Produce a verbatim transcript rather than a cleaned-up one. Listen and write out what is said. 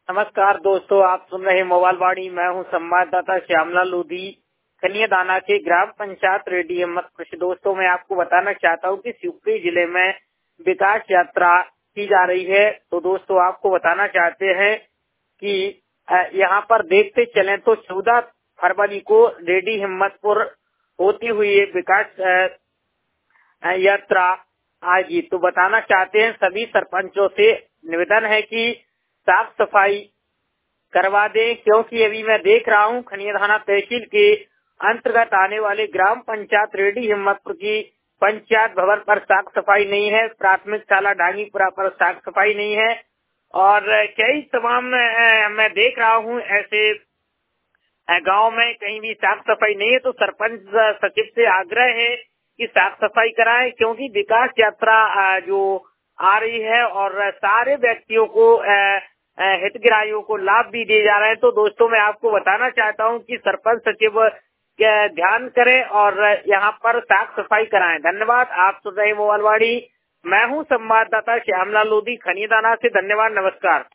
नमस्कार दोस्तों, आप सुन रहे मोबाइल वाणी। मैं हूं संवाददाता श्यामलाल लोधी, कन्यादाना के ग्राम पंचायत रेड्डी हिम्मतपुर से। दोस्तों, मैं आपको बताना चाहता हूं कि शिवपुरी जिले में विकास यात्रा की जा रही है। तो दोस्तों, आपको बताना चाहते हैं कि यहां पर देखते चलें तो चौदह फरवरी को रेड्डी हिम्मतपुर होती हुई विकास यात्रा आएगी। तो बताना चाहते हैं सभी सरपंचों से निवेदन है कि साफ सफाई करवा दें, क्योंकि अभी मैं देख रहा हूं कन्यादाना तहसील के अंतर्गत आने वाले ग्राम पंचायत रेड्डी हिम्मतपुर की पंचायत भवन पर साफ सफाई नहीं है, प्राथमिक शाला डांगीपुरा पर साफ सफाई नहीं है और कई तमाम मैं देख रहा हूं ऐसे गांव में कहीं भी साफ सफाई नहीं है। तो सरपंच सचिव से आग्रह है कि साफ सफाई कराएं, क्योंकि विकास यात्रा जो आ रही है और सारे व्यक्तियों को हितग्राहियों को लाभ भी दिए जा रहे हैं। तो दोस्तों, मैं आपको बताना चाहता हूं कि सरपंच सचिव ध्यान करें और यहां पर साफ सफाई कराएं। धन्यवाद। आप सुन रहे मोबाइल वाणी। मैं हूं संवाददाता श्यामलाल लोधी, कन्यादाना से। धन्यवाद, नमस्कार।